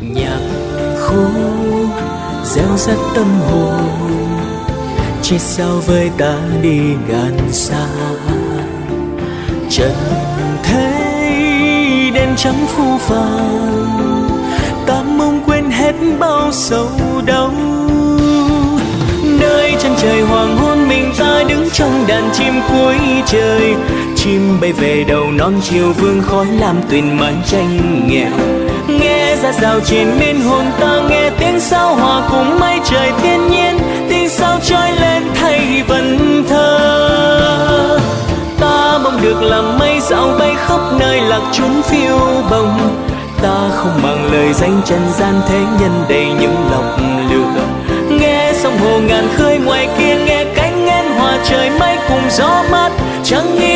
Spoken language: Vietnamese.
nhạc khúc gieo rắt tâm hồn, chết sao với ta đi ngàn xa. Trần thế đen trắng phũ phàng, ta mong quên hết bao sầu đau. Nơi chân trời hoàng hôn mình ta đứng trong đàn chim cuối trời, chim bay về đầu non chiều vương khói lam tuyền mái tranh nghèo. Nghe ra rào trên miên hồn ta, nghe tiếng sao hòa cùng mây trời thiên nhiên, tiếng sao trôi lên thay vần thơ. Ta mong được làm mây dạo bay khắp nơi lạc trốn phiêu bồng, ta không bằng lời danh trần gian thế nhân đầy những lọc lửa. Nghe sông hồ ngàn khơi ngoài kia, nghe cánh én hòa trời mây cùng gió mát, chẳng nghĩ